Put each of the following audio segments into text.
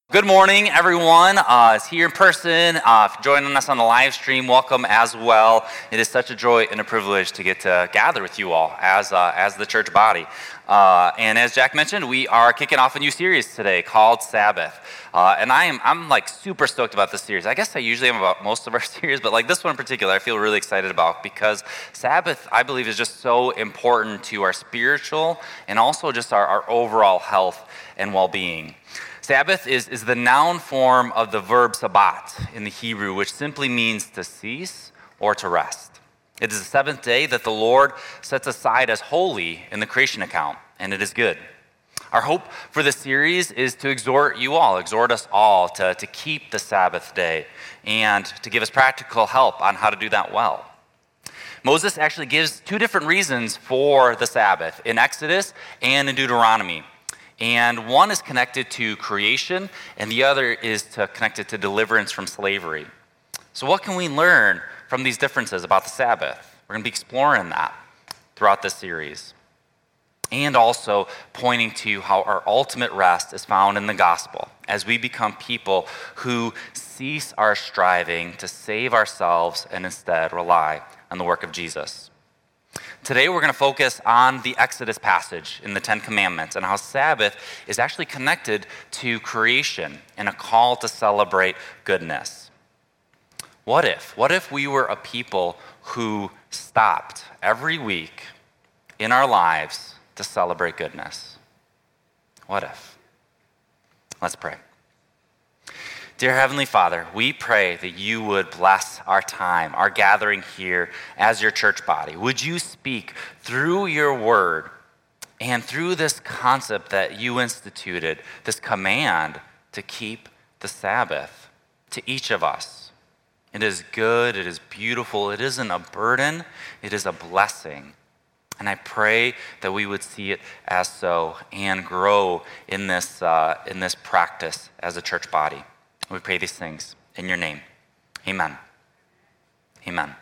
Good morning, everyone. It's here in person. Joining us on the live stream, welcome as well. It is such a joy and a privilege to get to gather with you all as the church body. And as Jack mentioned, we are kicking off a new series today called Sabbath. And I'm like super stoked about this series. I guess I usually am about most of our series, but like this one in particular, I feel really excited about because Sabbath, I believe, is just so important to our spiritual and also just our overall health and well-being. Sabbath is the noun form of the verb sabbat in the Hebrew, which simply means to cease or to rest. It is the seventh day that the Lord sets aside as holy in the creation account, and it is good. Our hope for this series is to exhort us all to keep the Sabbath day and to give us practical help on how to do that well. Moses actually gives two different reasons for the Sabbath in Exodus and in Deuteronomy. And one is connected to creation, and the other is connected to deliverance from slavery. So what can we learn from these differences about the Sabbath? We're going to be exploring that throughout this series. And also pointing to how our ultimate rest is found in the gospel as we become people who cease our striving to save ourselves and instead rely on the work of Jesus. Today we're going to focus on the Exodus passage in the Ten Commandments and how Sabbath is actually connected to creation and a call to celebrate goodness. What if we were a people who stopped every week in our lives to celebrate goodness? What if? Let's pray. Dear Heavenly Father, we pray that you would bless our time, our gathering here as your church body. Would you speak through your word and through this concept that you instituted, this command to keep the Sabbath to each of us? It is good, it is beautiful, it isn't a burden, it is a blessing. And I pray that we would see it as so and grow in this practice as a church body. We pray these things in your name. Amen. Amen.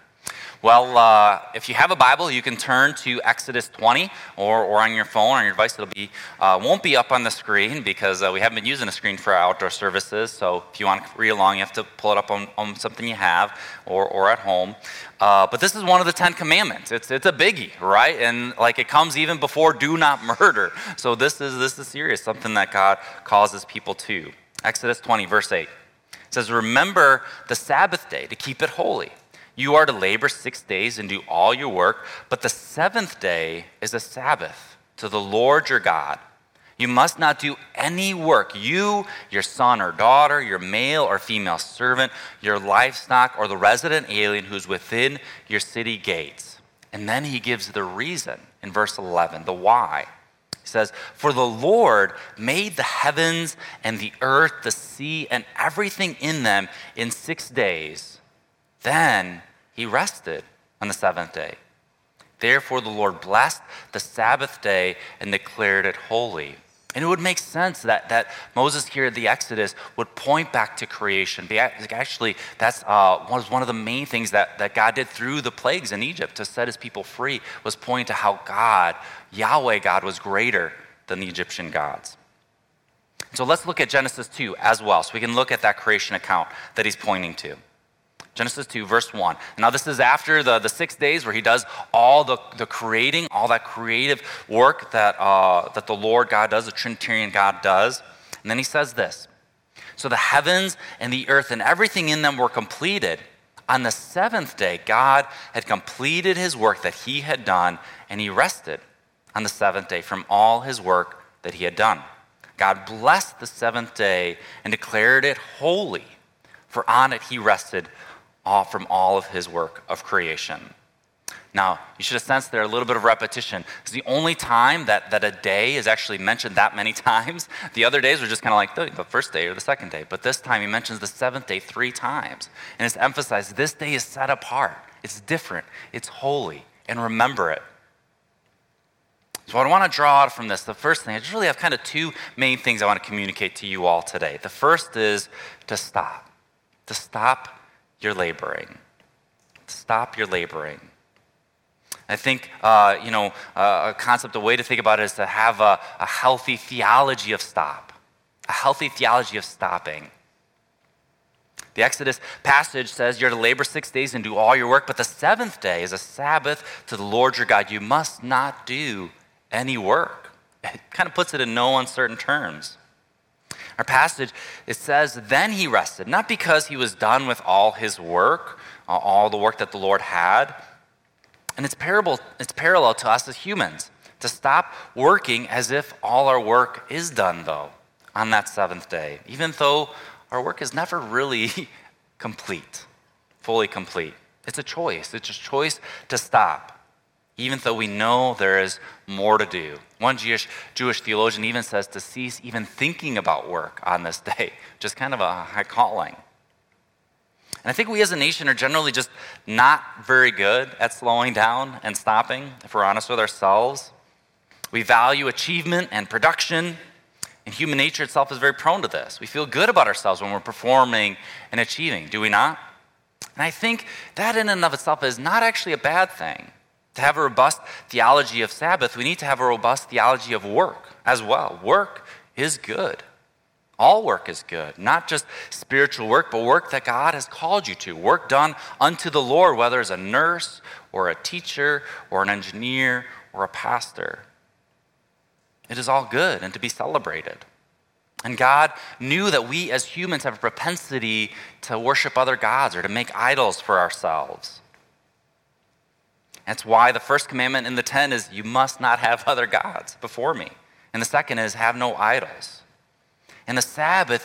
Well, if you have a Bible, you can turn to Exodus 20, or on your phone, on your device. It'll won't be up on the screen because we haven't been using a screen for our outdoor services. So if you want to read along, you have to pull it up on something you have or at home. But this is one of the Ten Commandments. It's a biggie, right? And like it comes even before do not murder. So this is serious, something that God causes people to. Exodus 20, verse 8. It says, "Remember the Sabbath day to keep it holy. You are to labor 6 days and do all your work, but the seventh day is a Sabbath to the Lord your God. You must not do any work, you, your son or daughter, your male or female servant, your livestock, or the resident alien who's within your city gates." And then he gives the reason in verse 11, the why. He says, "For the Lord made the heavens and the earth, the sea, and everything in them in 6 days. Then he rested on the seventh day. Therefore the Lord blessed the Sabbath day and declared it holy." And it would make sense that Moses here at the Exodus would point back to creation. Actually, that's was one of the main things that God did through the plagues in Egypt to set his people free, was pointing to how Yahweh God, was greater than the Egyptian gods. So let's look at Genesis 2 as well, so we can look at that creation account that he's pointing to. Genesis 2, verse 1. Now this is after the 6 days where he does all the creating, all that creative work that the Lord God does, the Trinitarian God does. And then he says this, "So the heavens and the earth and everything in them were completed. On the seventh day, God had completed his work that he had done, and he rested on the seventh day from all his work that he had done. God blessed the seventh day and declared it holy, for on it he rested from all of his work of creation." Now, you should have sensed there a little bit of repetition. It's the only time that a day is actually mentioned that many times. The other days were just kind of like the first day or the second day. But this time he mentions the seventh day 3 times. And it's emphasized this day is set apart. It's different. It's holy. And remember it. So what I want to draw out from this, the first thing, I just really have kind of 2 main things I want to communicate to you all today. The first is to stop. To stop your laboring. Stop your laboring. I think, a concept, a way to think about it is to have a healthy theology of stop. a healthy theology of stopping. The Exodus passage says you're to labor 6 days and do all your work, but the seventh day is a Sabbath to the Lord your God. You must not do any work. It kind of puts it in no uncertain terms. Our passage, it says, then he rested, not because he was done with all his work, all the work that the Lord had. And it's parallel to us as humans, to stop working as if all our work is done, though, on that seventh day, even though our work is never really complete, fully complete. It's a choice. It's a choice to stop, even though we know there is more to do. One Jewish theologian even says to cease even thinking about work on this day, just kind of a high calling. And I think we as a nation are generally just not very good at slowing down and stopping, if we're honest with ourselves. We value achievement and production, and human nature itself is very prone to this. We feel good about ourselves when we're performing and achieving, do we not? And I think that in and of itself is not actually a bad thing. To have a robust theology of Sabbath, we need to have a robust theology of work as well. Work is good. All work is good, not just spiritual work, but work that God has called you to. Work done unto the Lord, whether as a nurse or a teacher or an engineer or a pastor. It is all good and to be celebrated. And God knew that we as humans have a propensity to worship other gods or to make idols for ourselves. That's why the first commandment in the 10 is you must not have other gods before me. And the second is have no idols. And Sabbath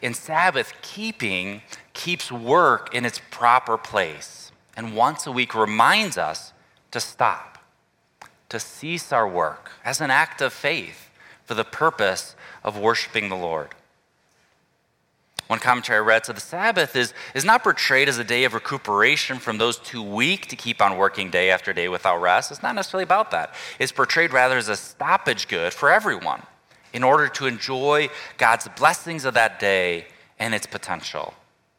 keeping keeps work in its proper place. And once a week reminds us to stop, to cease our work as an act of faith for the purpose of worshiping the Lord. One commentary I read said the Sabbath is not portrayed as a day of recuperation from those too weak to keep on working day after day without rest. It's not necessarily about that. It's portrayed rather as a stoppage good for everyone in order to enjoy God's blessings of that day and its potential.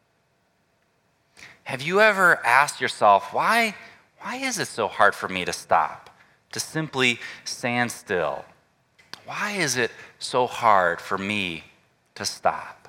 Have you ever asked yourself, why is it so hard for me to stop, to simply stand still? Why is it so hard for me to stop?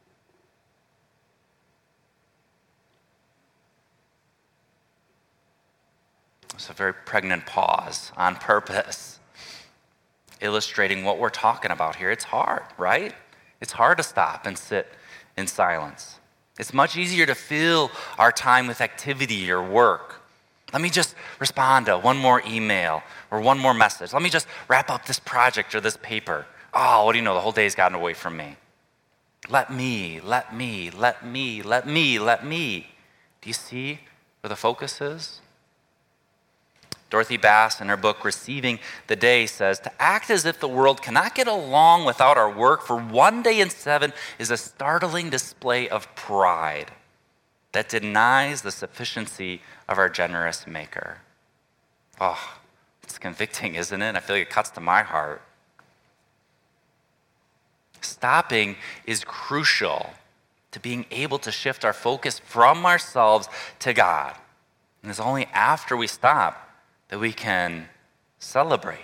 It's a very pregnant pause on purpose, illustrating what we're talking about here. It's hard, right? It's hard to stop and sit in silence. It's much easier to fill our time with activity or work. Let me just respond to one more email or one more message. Let me just wrap up this project or this paper. Oh, what do you know? The whole day's gotten away from me. Let me. Do you see where the focus is? Dorothy Bass, in her book, Receiving the Day, says, to act as if the world cannot get along without our work for 1 day in 7 is a startling display of pride that denies the sufficiency of our generous Maker. Oh, it's convicting, isn't it? I feel like it cuts to my heart. Stopping is crucial to being able to shift our focus from ourselves to God. And it's only after we stop that we can celebrate.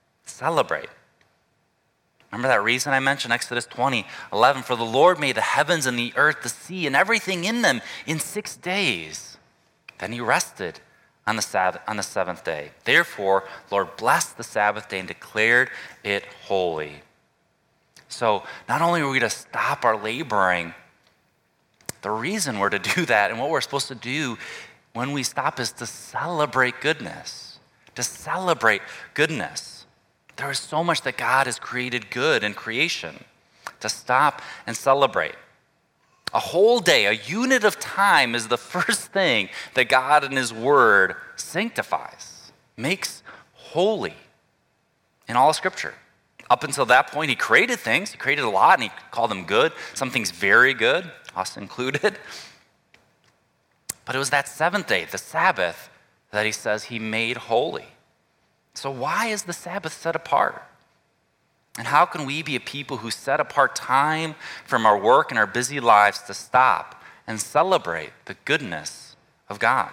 Remember that reason I mentioned, Exodus 20:11, for the Lord made the heavens and the earth, the sea, and everything in them in 6 days. Then he rested on the seventh day. Therefore, the Lord blessed the Sabbath day and declared it holy. So not only are we to stop our laboring, the reason we're to do that and what we're supposed to do when we stop is to celebrate goodness. To celebrate goodness. There is so much that God has created good in creation. To stop and celebrate. A whole day, a unit of time is the first thing that God in His Word sanctifies, makes holy in all of Scripture. Up until that point, He created things. He created a lot, and He called them good. Some things very good, us included. But it was that seventh day, the Sabbath, that He says He made holy. So why is the Sabbath set apart? And how can we be a people who set apart time from our work and our busy lives to stop and celebrate the goodness of God?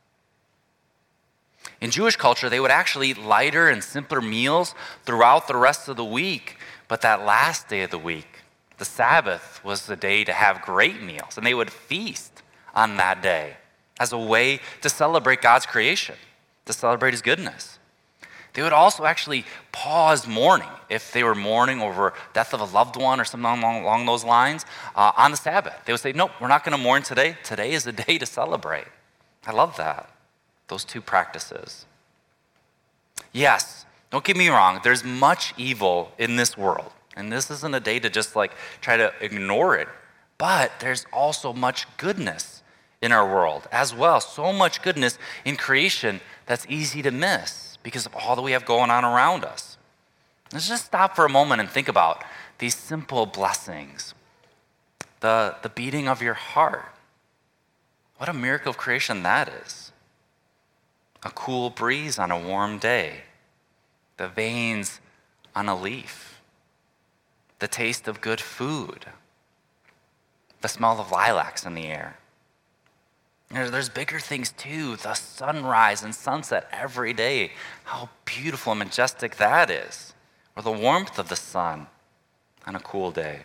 In Jewish culture, they would actually eat lighter and simpler meals throughout the rest of the week, but that last day of the week, The Sabbath was the day to have great meals, and they would feast on that day as a way to celebrate God's creation, to celebrate his goodness. They would also actually pause mourning if they were mourning over death of a loved one or something along those lines on the Sabbath. They would say, nope, we're not going to mourn today. Today is a day to celebrate. I love that, those two practices. Yes, don't get me wrong, there's much evil in this world. And this isn't a day to just try to ignore it. But there's also much goodness in our world as well. So much goodness in creation that's easy to miss because of all that we have going on around us. Let's just stop for a moment and think about these simple blessings. The beating of your heart. What a miracle of creation that is. A cool breeze on a warm day. The veins on a leaf. The taste of good food, the smell of lilacs in the air. There's bigger things too, the sunrise and sunset every day. How beautiful and majestic that is. Or the warmth of the sun on a cool day.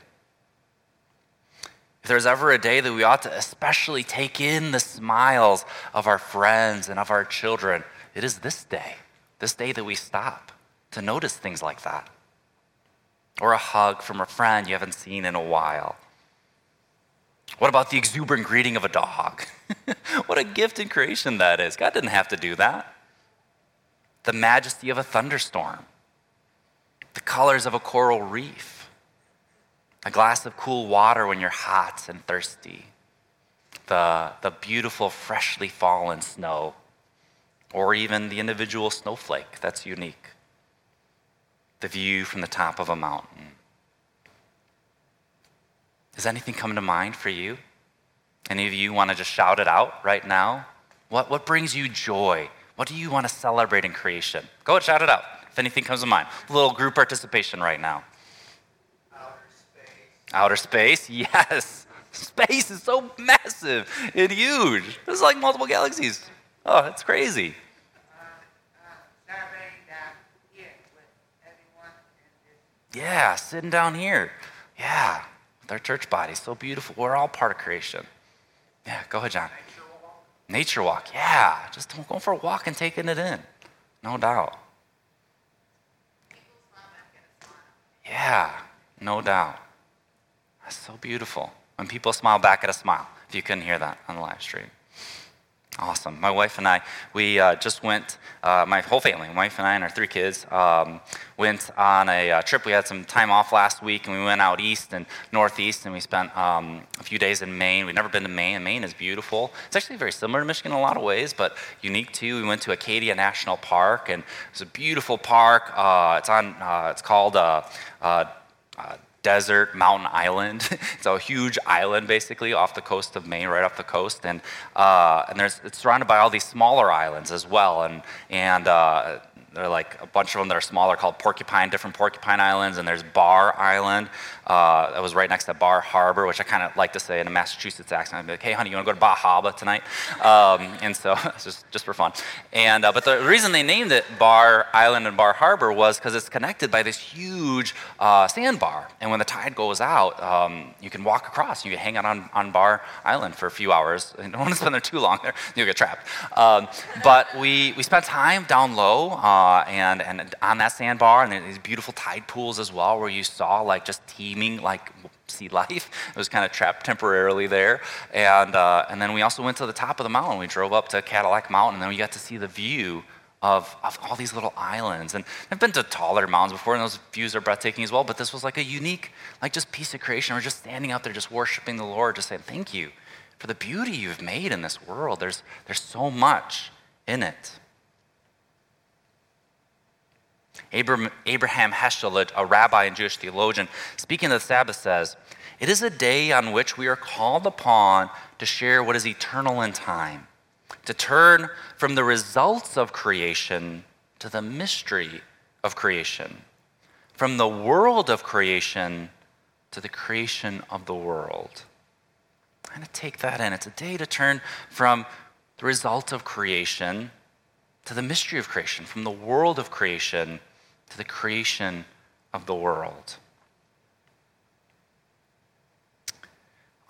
If there's ever a day that we ought to especially take in the smiles of our friends and of our children, it is this day that we stop to notice things like that. Or a hug from a friend you haven't seen in a while. What about the exuberant greeting of a dog? What a gift in creation that is. God didn't have to do that. The majesty of a thunderstorm. The colors of a coral reef. A glass of cool water when you're hot and thirsty. The beautiful freshly fallen snow. Or even the individual snowflake that's unique. The view from the top of a mountain. Does anything come to mind for you? Any of you want to just shout it out right now? What brings you joy? What do you want to celebrate in creation? Go and shout it out if anything comes to mind. A little group participation right now. Outer space. Outer space, yes. Space is so massive and huge. It's like multiple galaxies. Oh, it's crazy. Yeah, sitting down here. Yeah, with our church body. So beautiful. We're all part of creation. Yeah, go ahead, John. Nature walk. Yeah, just going for a walk and taking it in. No doubt. Yeah, no doubt. That's so beautiful. When people smile back at a smile. If you couldn't hear that on the live stream. Awesome. My wife and I, we just went, my whole family, my wife and I and our 3 kids, went on a trip. We had some time off last week, and we went out east and northeast, and we spent a few days in Maine. We'd never been to Maine, and Maine is beautiful. It's actually very similar to Michigan in a lot of ways, but unique too. We went to Acadia National Park, and it's a beautiful park. It's called Desert Mountain Island. It's a huge island basically off the coast of Maine, right off the coast, and it's surrounded by all these smaller islands as well, and there are like a bunch of them that are smaller called different Porcupine Islands, and there's Bar Island that was right next to Bar Harbor, which I kind of like to say in a Massachusetts accent. I'd be like, hey honey, you want to go to Bahaba tonight? And so it's just for fun. And but the reason they named it Bar Island and Bar Harbor was because it's connected by this huge sandbar, and when the tide goes out, you can walk across. You can hang out on Bar Island for a few hours. You don't want to spend there too long there. You'll get trapped. But we spent time down low and on that sandbar, and these beautiful tide pools as well, where you saw like just teeming like sea life. It was kind of trapped temporarily there. And then we also went to the top of the mountain. We drove up to Cadillac Mountain, and then we got to see the view of all these little islands. And I've been to taller mountains before, and those views are breathtaking as well, but this was like a unique, like just piece of creation. We're just standing out there just worshiping the Lord, just saying, thank you for the beauty you've made in this world. There's so much in it. Abraham Heschel, a rabbi and Jewish theologian, speaking of the Sabbath, says, "It is a day on which we are called upon to share what is eternal in time, to turn from the results of creation to the mystery of creation, from the world of creation to the creation of the world." I'm going to take that in. It's a day to turn from the result of creation to the mystery of creation, from the world of creation to the creation of the world.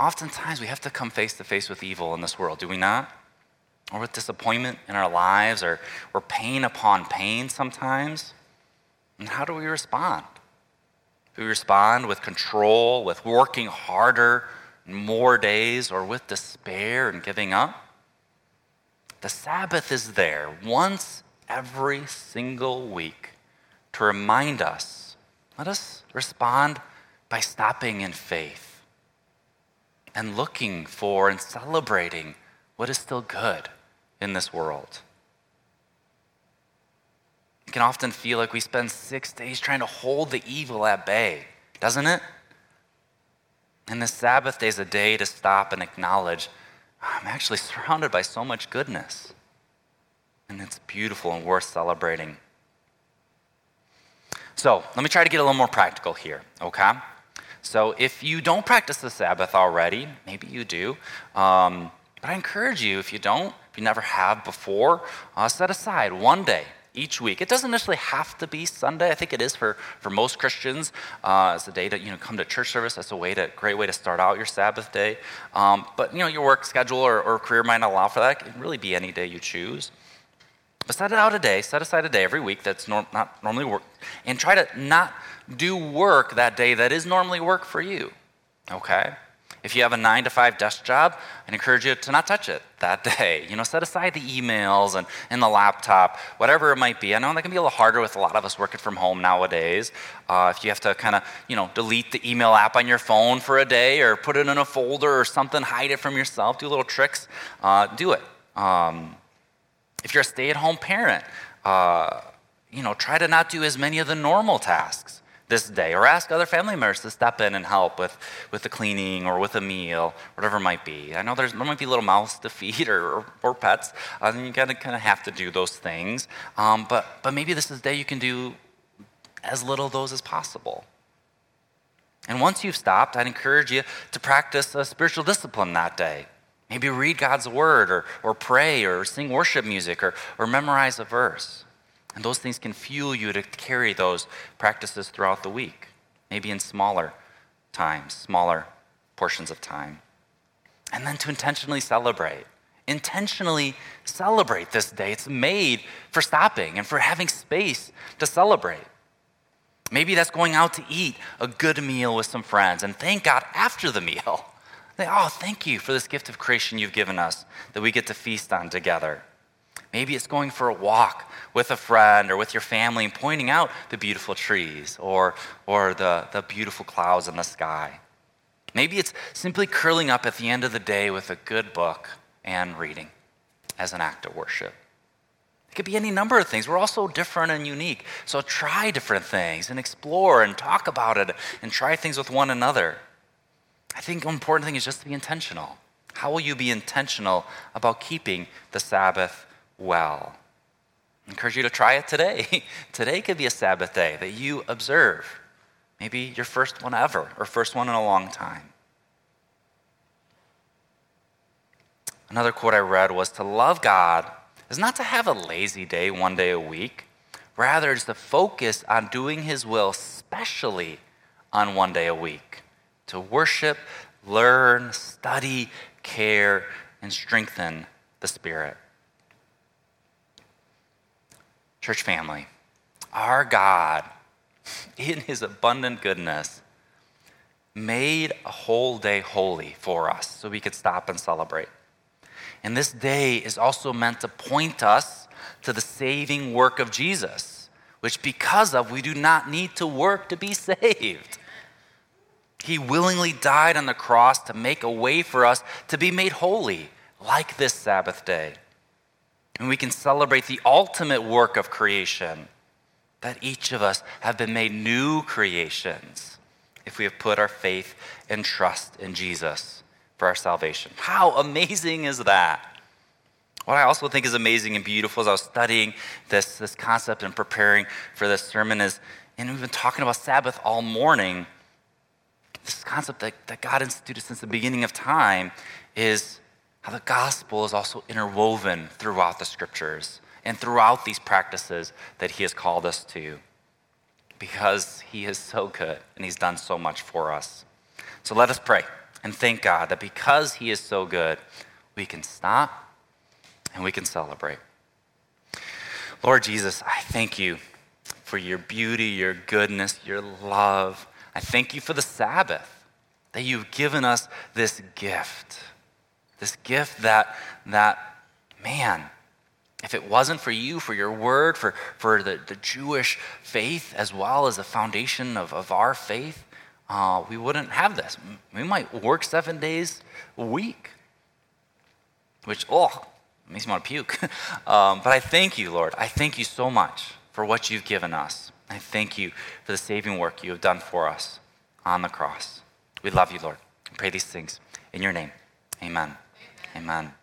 oftentimes we have to come face to face with evil in this world, do we not? Or with disappointment in our lives, or pain upon pain sometimes. And how do we respond? Do we respond with control, with working harder, more days, or with despair and giving up? The Sabbath is there once every single week to remind us. Let us respond by stopping in faith and looking for and celebrating what is still good in this world. It can often feel like we spend 6 days trying to hold the evil at bay, doesn't it? And the Sabbath day is a day to stop and acknowledge, I'm actually surrounded by so much goodness. And it's beautiful and worth celebrating. So let me try to get a little more practical here, okay? So if you don't practice the Sabbath already, maybe you do, but I encourage you, if you don't, if you never have before, set aside one day each week. It doesn't necessarily have to be Sunday. I think it is for most Christians. It's a day to come to church service. That's a great way to start out your Sabbath day. But your work schedule or career might not allow for that. It can really be any day you choose. But set aside a day every week that's not normally work, and try to not do work that day that is normally work for you, okay? If you have a 9-to-5 desk job, I'd encourage you to not touch it that day. Set aside the emails and the laptop, whatever it might be. I know that can be a little harder with a lot of us working from home nowadays. If you have to kind of, delete the email app on your phone for a day or put it in a folder or something, hide it from yourself, do little tricks, do it. If you're a stay-at-home parent, try to not do as many of the normal tasks this day, or ask other family members to step in and help with the cleaning or with a meal, whatever it might be. I know there might be little mouths to feed or pets, and you kind of have to do those things. But maybe this is a day you can do as little of those as possible. And once you've stopped, I'd encourage you to practice a spiritual discipline that day. Maybe read God's word or pray or sing worship music or memorize a verse. And those things can fuel you to carry those practices throughout the week, maybe in smaller times, smaller portions of time. And then to intentionally celebrate this day. It's made for stopping and for having space to celebrate. Maybe that's going out to eat a good meal with some friends and thank God after the meal. Thank you for this gift of creation you've given us that we get to feast on together. Maybe it's going for a walk with a friend or with your family and pointing out the beautiful trees or the beautiful clouds in the sky. Maybe it's simply curling up at the end of the day with a good book and reading as an act of worship. It could be any number of things. We're all so different and unique. So try different things and explore and talk about it and try things with one another. I think the important thing is just to be intentional. How will you be intentional about keeping the Sabbath well? I encourage you to try it today. Today could be a Sabbath day that you observe. Maybe your first one ever or first one in a long time. Another quote I read was to love God is not to have a lazy day one day a week. Rather, it's to focus on doing his will, especially on one day a week. To worship, learn, study, care, and strengthen the Spirit. Church family, our God, in his abundant goodness, made a whole day holy for us so we could stop and celebrate. And this day is also meant to point us to the saving work of Jesus, which because of we do not need to work to be saved. He willingly died on the cross to make a way for us to be made holy, like this Sabbath day. And we can celebrate the ultimate work of creation, that each of us have been made new creations if we have put our faith and trust in Jesus for our salvation. How amazing is that? What I also think is amazing and beautiful as I was studying this concept and preparing for this sermon is, and we've been talking about Sabbath all morning, this concept that God instituted since the beginning of time is how the gospel is also interwoven throughout the scriptures and throughout these practices that he has called us to, because he is so good and he's done so much for us. So let us pray And thank God that because he is so good, we can stop and we can celebrate. Lord Jesus, I thank you for your beauty, your goodness, your love. I thank you for the Sabbath, that you've given us this gift that man, if it wasn't for you, for your word, for the Jewish faith as well as the foundation of our faith, we wouldn't have this. We might work 7 days a week, which, makes me want to puke. But I thank you, Lord. I thank you so much for what you've given us. I thank you for the saving work you have done for us on the cross. We love you, Lord. I pray these things in your name. Amen. Amen.